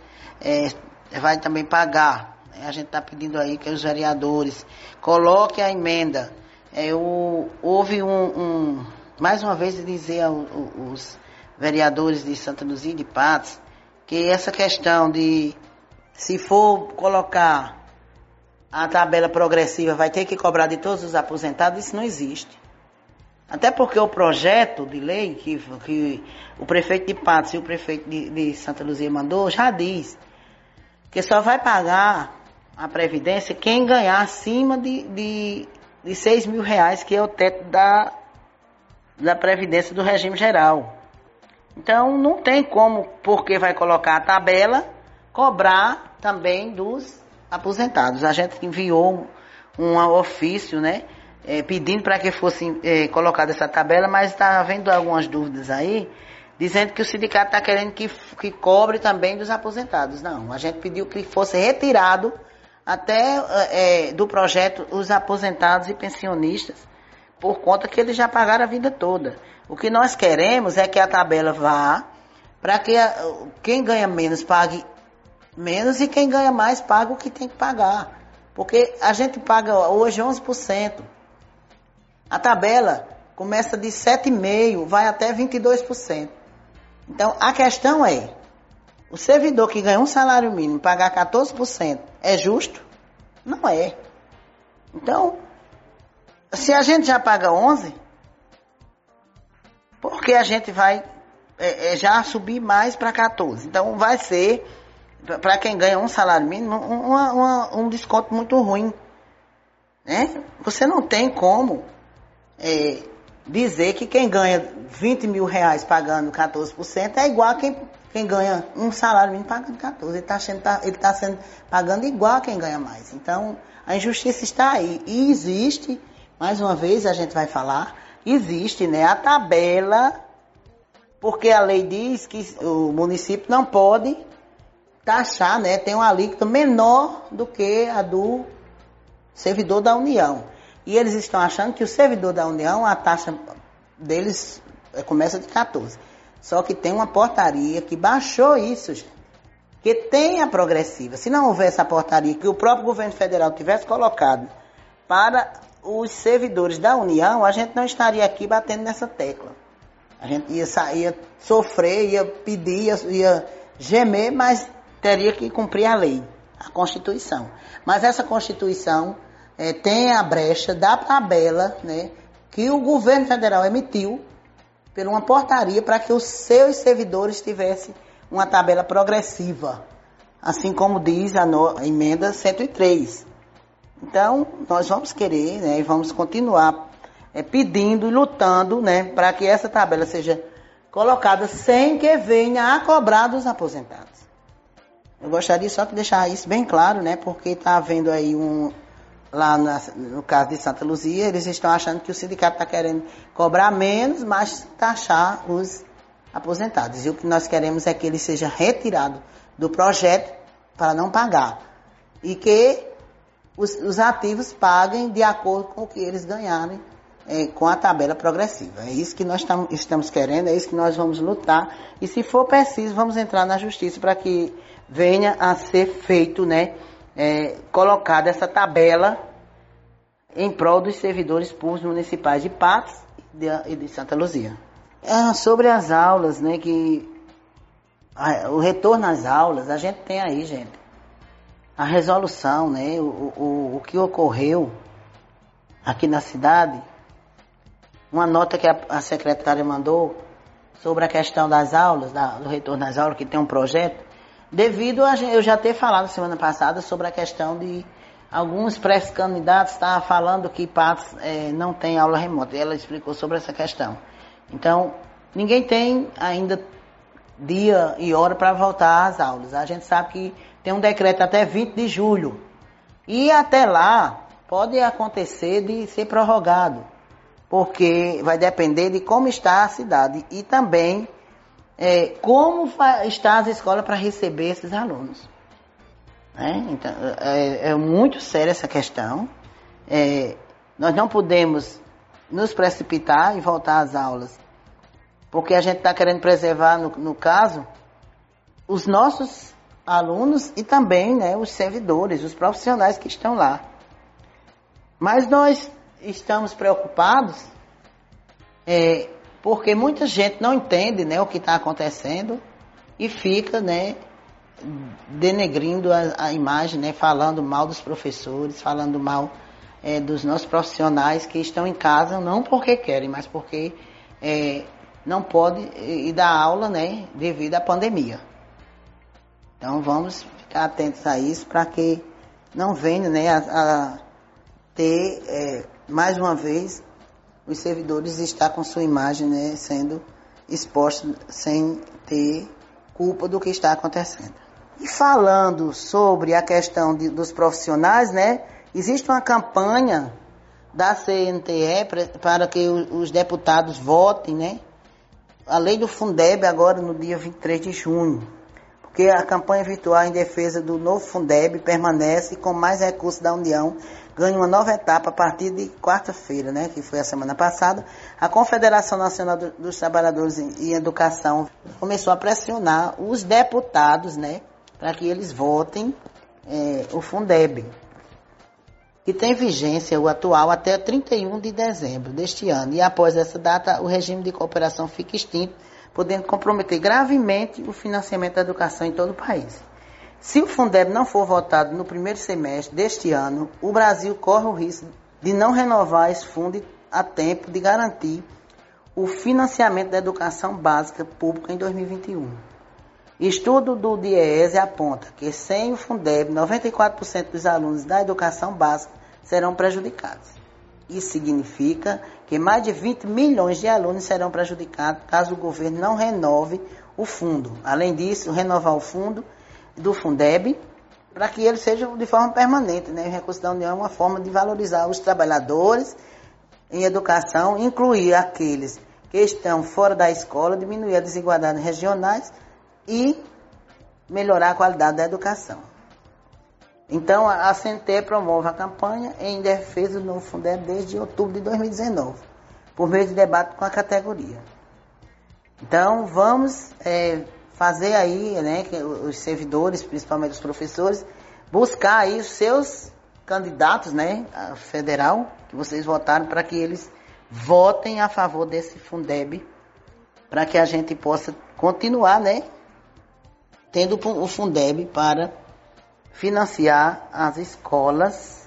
pagar. A gente está pedindo aí que os vereadores coloquem a emenda. Houve mais uma vez dizer aos vereadores de Santa Luzia e de Patos que essa questão de, se for colocar a tabela progressiva, vai ter que cobrar de todos os aposentados, isso não existe. Até porque o projeto de lei que o prefeito de Patos e o prefeito de Santa Luzia mandou, já diz que só vai pagar a Previdência quem ganhar acima de R$6.000, que é o teto da Previdência do regime geral. Então, não tem como, porque vai colocar a tabela, cobrar também dos aposentados. A gente enviou um ofício, né, pedindo para que fosse colocada essa tabela, mas está havendo algumas dúvidas aí, dizendo que o sindicato está querendo que cobre também dos aposentados. Não, a gente pediu que fosse retirado até do projeto os aposentados e pensionistas, por conta que eles já pagaram a vida toda. O que nós queremos é que a tabela vá para que quem ganha menos pague menos e quem ganha mais pague o que tem que pagar. Porque a gente paga hoje 11%. A tabela começa de 7,5%, vai até 22%. Então, a questão é, o servidor que ganha um salário mínimo pagar 14%, é justo? Não é. Então, se a gente já paga 11%, por que a gente vai já subir mais para 14%? Então, vai ser, para quem ganha um salário mínimo, um desconto muito ruim. Né? Você não tem como dizer que quem ganha R$20.000 pagando 14% é igual a quem ganha um salário mínimo pagando 14%. Ele está sendo pagando igual a quem ganha mais. Então, a injustiça está aí. E existe, mais uma vez a gente vai falar, existe, né, a tabela, porque a lei diz que o município não pode taxar, né, tem uma alíquota menor do que a do servidor da União. E eles estão achando que o servidor da União, a taxa deles começa de 14%. Só que tem uma portaria que baixou isso, gente. Que tem a progressiva. Se não houvesse essa portaria, que o próprio governo federal tivesse colocado para os servidores da União, a gente não estaria aqui batendo nessa tecla. A gente ia sofrer, ia pedir, ia gemer, mas teria que cumprir a lei, a Constituição. Mas essa Constituição tem a brecha da tabela, né, que o governo federal emitiu por uma portaria para que os seus servidores tivessem uma tabela progressiva, assim como diz a emenda 103. Então, nós vamos querer, né, e vamos continuar pedindo e lutando, né, para que essa tabela seja colocada sem que venha a cobrar dos aposentados. Eu gostaria só de deixar isso bem claro, né, porque está havendo aí lá no caso de Santa Luzia, eles estão achando que o sindicato está querendo cobrar menos, mas taxar os aposentados. E o que nós queremos é que ele seja retirado do projeto para não pagar. E que os ativos paguem de acordo com o que eles ganharem com a tabela progressiva. É isso que nós estamos querendo, é isso que nós vamos lutar. E se for preciso, vamos entrar na justiça para que venha a ser feito, né, colocada essa tabela em prol dos servidores públicos municipais de Patos e de Santa Luzia. Sobre as aulas, né, o retorno às aulas, a gente tem aí, gente, a resolução, né, o que ocorreu aqui na cidade, uma nota que a secretária mandou sobre a questão das aulas, do retorno às aulas, que tem um projeto, devido a eu já ter falado semana passada sobre a questão de alguns pré-candidatos estavam falando que Patos não tem aula remota, e ela explicou sobre essa questão. Então, ninguém tem ainda dia e hora para voltar às aulas. A gente sabe que tem um decreto até 20 de julho. E até lá, pode acontecer de ser prorrogado, porque vai depender de como está a cidade. E também como está as escolas para receber esses alunos. Então, é muito séria essa questão. Nós não podemos nos precipitar e voltar às aulas, porque a gente está querendo preservar, no caso, os nossos alunos e também, né, os servidores, os profissionais que estão lá. Mas nós estamos preocupados porque muita gente não entende, né, o que está acontecendo e fica, né, denegrindo a imagem, né, falando mal dos professores, falando mal dos nossos profissionais que estão em casa, não porque querem, mas porque não podem ir dar aula, né, devido à pandemia. Então vamos ficar atentos a isso para que não venha, né, a ter mais uma vez os servidores estar com sua imagem, né, sendo expostos sem ter culpa do que está acontecendo. E falando sobre a questão dos profissionais, né, existe uma campanha da CNTE para que os deputados votem, né, a lei do Fundeb agora no dia 23 de junho. Porque a campanha virtual em defesa do novo Fundeb permanece com mais recursos da União, ganha uma nova etapa a partir de quarta-feira, né, que foi a semana passada. A Confederação Nacional dos Trabalhadores em Educação começou a pressionar os deputados, né, para que eles votem o Fundeb, que tem vigência, o atual, até 31 de dezembro deste ano. E após essa data, o regime de cooperação fica extinto, podendo comprometer gravemente o financiamento da educação em todo o país. Se o Fundeb não for votado no primeiro semestre deste ano, o Brasil corre o risco de não renovar esse fundo a tempo de garantir o financiamento da educação básica pública em 2021. Estudo do DIEESE aponta que sem o Fundeb, 94% dos alunos da educação básica serão prejudicados. Isso significa que mais de 20 milhões de alunos serão prejudicados caso o governo não renove o fundo. Além disso, renovar o fundo do Fundeb para que ele seja de forma permanente, né? O recurso da União é uma forma de valorizar os trabalhadores em educação, incluir aqueles que estão fora da escola, diminuir as desigualdades regionais e melhorar a qualidade da educação. Então, a CNTE promove a campanha em defesa do novo Fundeb desde outubro de 2019, por meio de debate com a categoria. Então, vamos fazer aí, né, que os servidores, principalmente os professores, buscar aí os seus candidatos, né, a federal, que vocês votaram, para que eles votem a favor desse Fundeb, para que a gente possa continuar, né, tendo o Fundeb para financiar as escolas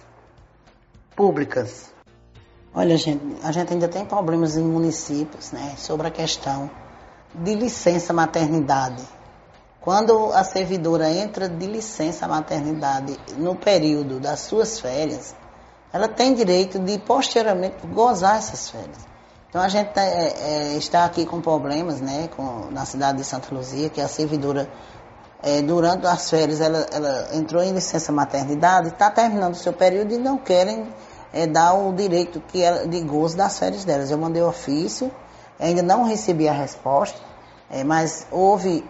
públicas. Olha, gente, a gente ainda tem problemas em municípios, né, sobre a questão de licença maternidade. Quando a servidora entra de licença maternidade no período das suas férias, ela tem direito de posteriormente gozar essas férias. Então a gente está aqui com problemas, né, na cidade de Santa Luzia, que a servidora durante as férias ela entrou em licença maternidade, está terminando o seu período e não querem dar o direito de gozo das férias delas. Eu mandei ofício, ainda não recebi a resposta, mas houve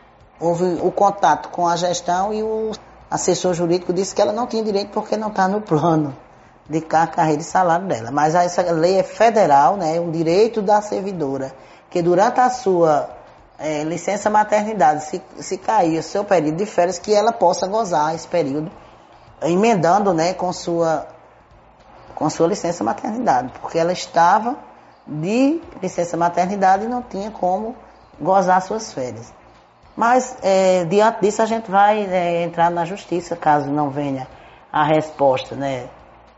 o contato com a gestão e o assessor jurídico disse que ela não tinha direito porque não está no plano de carreira e salário dela. Mas essa lei é federal, né, um direito da servidora, que durante a sua licença maternidade, se cair o seu período de férias, que ela possa gozar esse período, emendando, né, com sua licença maternidade, porque ela estava de licença maternidade e não tinha como gozar suas férias. Mas, diante disso, a gente vai entrar na justiça, caso não venha a resposta, né,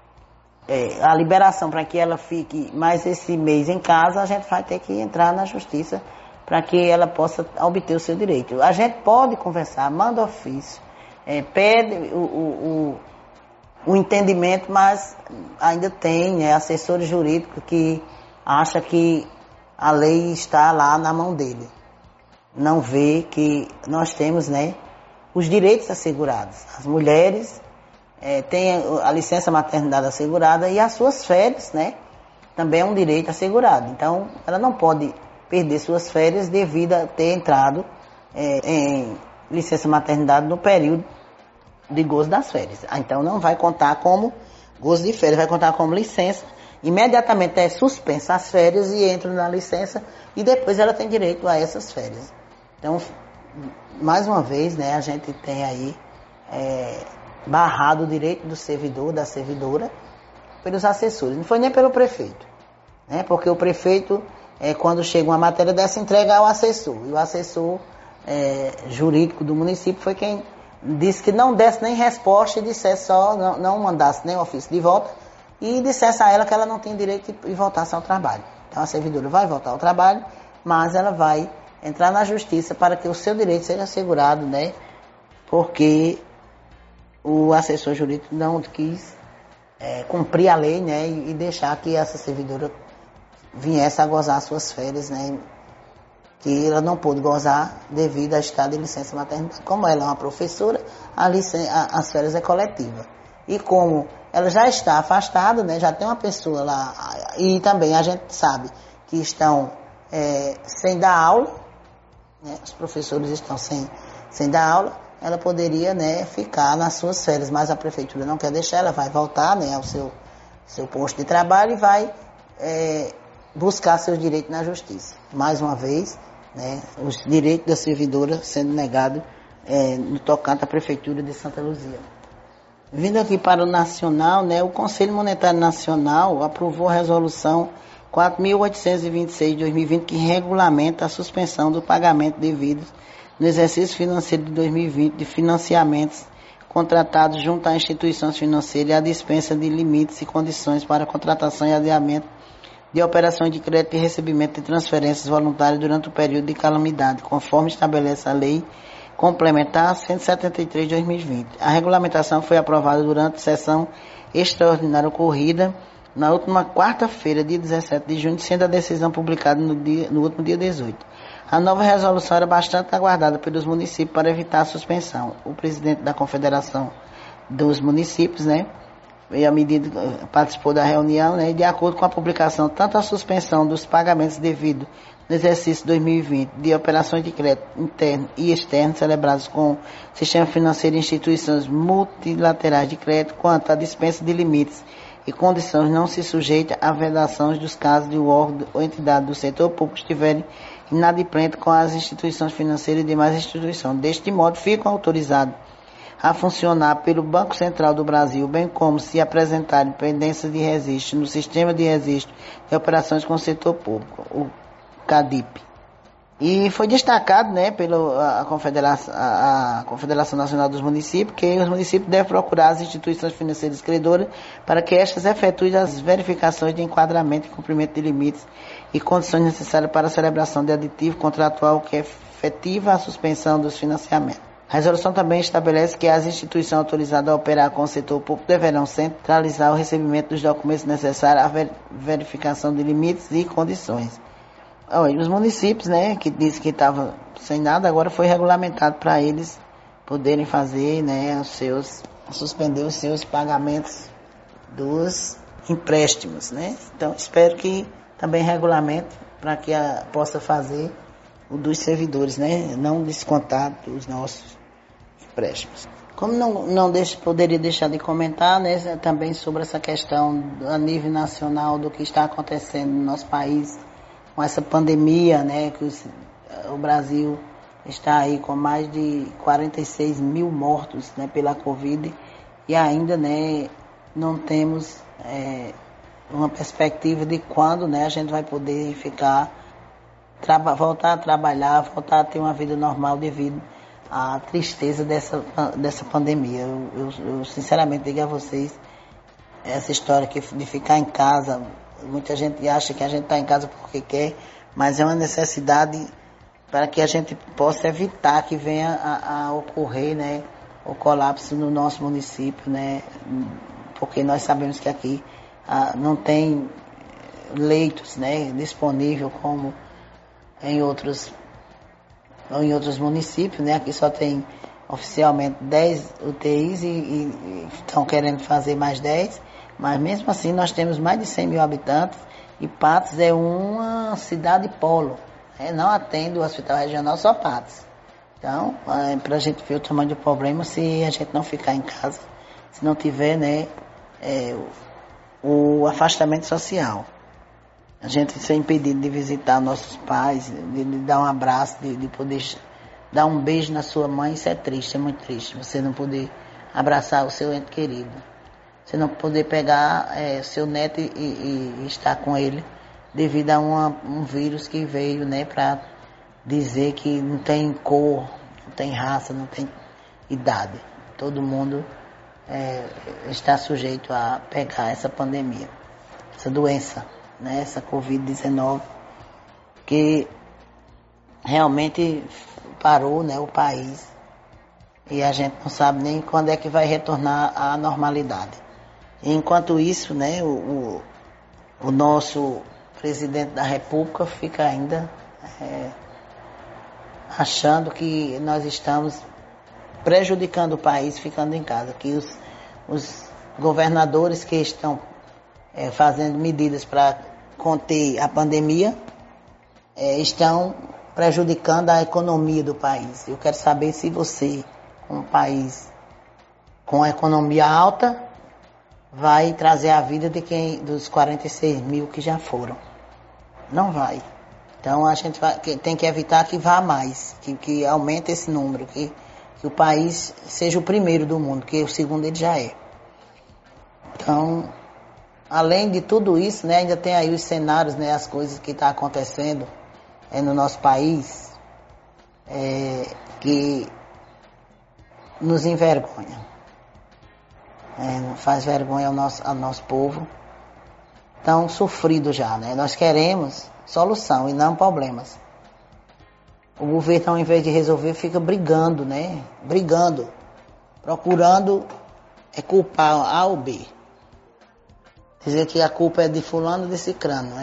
a liberação para que ela fique mais esse mês em casa, a gente vai ter que entrar na justiça para que ela possa obter o seu direito. A gente pode conversar, manda ofício, pede o entendimento, mas ainda tem assessores jurídicos que acham que a lei está lá na mão dele. Não vê que nós temos, né, os direitos assegurados. As mulheres têm a licença maternidade assegurada e as suas férias, né, também é um direito assegurado. Então, ela não pode perder suas férias devido a ter entrado em licença maternidade no período de gozo das férias. Então não vai contar como gozo de férias, vai contar como licença. Imediatamente é suspensa as férias e entra na licença e depois ela tem direito a essas férias. Então, mais uma vez, né, a gente tem aí barrado o direito do servidor, da servidora, pelos assessores. Não foi nem pelo prefeito, né, porque o prefeito, quando chega uma matéria dessa, entrega ao assessor. E o assessor jurídico do município foi quem disse que não desse nem resposta e dissesse só, não mandasse nem ofício de volta e dissesse a ela que ela não tem direito de voltar ao trabalho. Então a servidora vai voltar ao trabalho, mas ela vai entrar na justiça para que o seu direito seja assegurado, né? Porque o assessor jurídico não quis cumprir a lei, né? E deixar que essa servidora viesse a gozar suas férias, né? Que ela não pôde gozar devido a estar de licença maternidade. Como ela é uma professora, as férias é coletiva. E como ela já está afastada, né, já tem uma pessoa lá, e também a gente sabe que estão sem dar aula, né, os professores estão sem dar aula, ela poderia, né, ficar nas suas férias, mas a prefeitura não quer deixar, ela vai voltar, né, ao seu posto de trabalho e vai buscar seus direitos na justiça. Mais uma vez, né, os direitos da servidora sendo negados no tocante à Prefeitura de Santa Luzia. Vindo aqui para o Nacional, né, o Conselho Monetário Nacional aprovou a resolução 4.826 de 2020, que regulamenta a suspensão do pagamento devido no exercício financeiro de 2020 de financiamentos contratados junto a instituições financeiras e a dispensa de limites e condições para contratação e adiamento de operações de crédito e recebimento de transferências voluntárias durante o período de calamidade, conforme estabelece a Lei Complementar 173 de 2020. A regulamentação foi aprovada durante a sessão extraordinária ocorrida na última quarta-feira, dia 17 de junho, sendo a decisão publicada no último dia 18. A nova resolução era bastante aguardada pelos municípios para evitar a suspensão. O presidente da Confederação dos Municípios, né, e a medida participou da reunião, né, e de acordo com a publicação, tanto a suspensão dos pagamentos devido no exercício 2020 de operações de crédito interno e externo celebrados com o sistema financeiro e instituições multilaterais de crédito, quanto a dispensa de limites e condições não se sujeita a vedações dos casos de o órgão ou entidade do setor público estiverem inadimplentes com as instituições financeiras e demais instituições. Deste modo, ficam autorizados a funcionar pelo Banco Central do Brasil, bem como se apresentarem pendências de registro no Sistema de Registro de Operações com o Setor Público, o CADIP. E foi destacado, né, pela Confederação Nacional dos Municípios, que os municípios devem procurar as instituições financeiras credoras para que estas efetuem as verificações de enquadramento e cumprimento de limites e condições necessárias para a celebração de aditivo contratual que efetiva a suspensão dos financiamentos. A resolução também estabelece que as instituições autorizadas a operar com o setor público deverão centralizar o recebimento dos documentos necessários à verificação de limites e condições. Os municípios, né, que disse que estavam sem nada, agora foi regulamentado para eles poderem fazer, né, suspender os seus pagamentos dos empréstimos, né. Então, espero que também regulamente para que possa fazer o dos servidores, né, não descontar dos nossos empréstimos. Como não poderia deixar de comentar, né, também sobre essa questão a nível nacional do que está acontecendo no nosso país, com essa pandemia, né, que o Brasil está aí com mais de 46 mil mortos, né, pela Covid, e ainda, né, não temos uma perspectiva de quando, né, a gente vai poder voltar a trabalhar, voltar a ter uma vida normal devido à tristeza dessa pandemia. Eu sinceramente digo a vocês, essa história de ficar em casa, muita gente acha que a gente está em casa porque quer, mas é uma necessidade para que a gente possa evitar que venha a ocorrer, né, o colapso no nosso município, né, porque nós sabemos que aqui não tem leitos, né, disponível como em outros municípios, né, aqui só tem oficialmente 10 UTIs e estão querendo fazer mais 10, mas mesmo assim nós temos mais de 100 mil habitantes e Patos é uma cidade polo, Não atende o Hospital Regional só Patos. Então, para a gente ver o tamanho do problema, se a gente não ficar em casa, se não tiver, né, o afastamento social. A gente ser impedido de visitar nossos pais, de dar um abraço, de poder dar um beijo na sua mãe, isso é triste, é muito triste. Você não poder abraçar o seu ente querido. Você não poder pegar seu neto e estar com ele devido a um vírus que veio, né, para dizer que não tem cor, não tem raça, não tem idade. Todo mundo está sujeito a pegar essa pandemia, essa doença, né, essa Covid-19, que realmente parou, né, o país, e a gente não sabe nem quando é que vai retornar à normalidade. E enquanto isso, né, o nosso presidente da República fica ainda achando que nós estamos prejudicando o país ficando em casa, que os governadores que estão fazendo medidas para conter a pandemia estão prejudicando a economia do país. Eu quero saber se você, um país com a economia alta, vai trazer a vida dos 46 mil que já foram. Não vai. Então a gente tem que evitar que vá mais, que aumente esse número, que o país seja o primeiro do mundo, que o segundo ele já é. Então, além de tudo isso, né, ainda tem aí os cenários, né, as coisas que estão acontecendo no nosso país, que nos envergonha. Faz vergonha ao nosso povo, tão sofrido já, né? Nós queremos solução e não problemas. O governo, ao invés de resolver, fica brigando, né? Procurando culpar A ou B. Dizer que a culpa é de fulano ou de cicrano.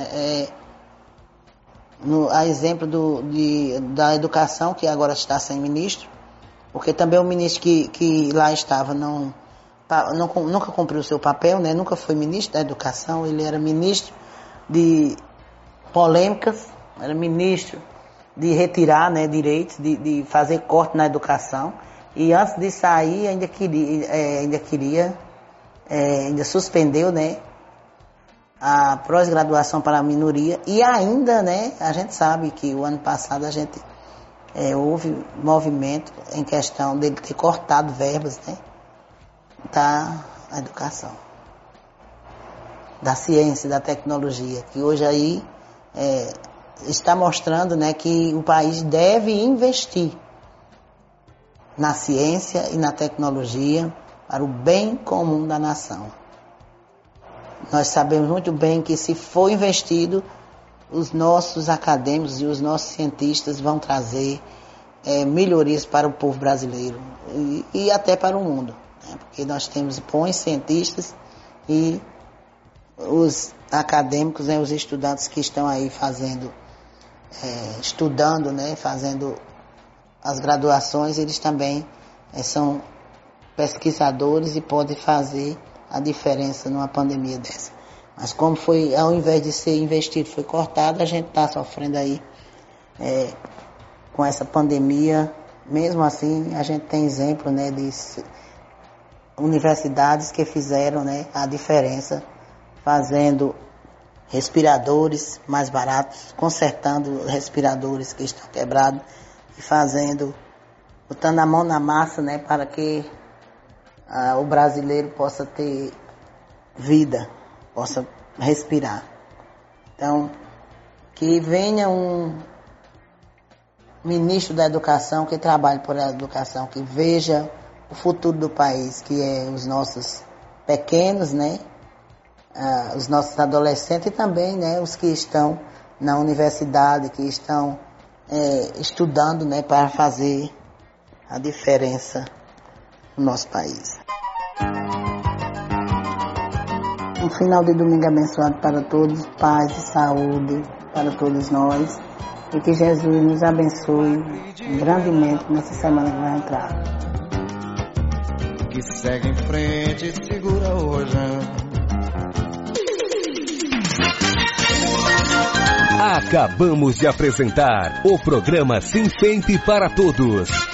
A exemplo da educação, que agora está sem ministro, porque também o ministro que lá estava nunca cumpriu o seu papel, né? Nunca foi ministro da educação, ele era ministro de polêmicas, era ministro de retirar, né, direitos, de fazer corte na educação, e antes de sair ainda suspendeu, né, a pós-graduação para a minoria, e ainda, né, a gente sabe que o ano passado houve movimento em questão dele ter cortado verbas, né, da educação, da ciência, da tecnologia, que hoje aí está mostrando, né, que o país deve investir na ciência e na tecnologia para o bem comum da nação. Nós sabemos muito bem que se for investido, os nossos acadêmicos e os nossos cientistas vão trazer melhorias para o povo brasileiro e até para o mundo, né? Porque nós temos bons cientistas e os acadêmicos, né, os estudantes que estão aí estudando, né, fazendo as graduações, eles também são pesquisadores e podem fazer a diferença numa pandemia dessa. Mas como foi, ao invés de ser investido, foi cortado, a gente está sofrendo aí com essa pandemia. Mesmo assim, a gente tem exemplo, né, de universidades que fizeram, né, a diferença, fazendo respiradores mais baratos, consertando respiradores que estão quebrados e botando a mão na massa, né, para que o brasileiro possa ter vida, possa respirar. Então, que venha um ministro da educação que trabalhe por a educação, que veja o futuro do país, que é os nossos pequenos, né, os nossos adolescentes e também, né, os que estão na universidade, que estão estudando, né, para fazer a diferença no nosso país. Um final de domingo abençoado para todos, paz e saúde para todos nós, e que Jesus nos abençoe grandemente nessa semana que vai entrar. Que segue em frente e segura o rojão. Acabamos de apresentar o programa Sinfemp para Todos.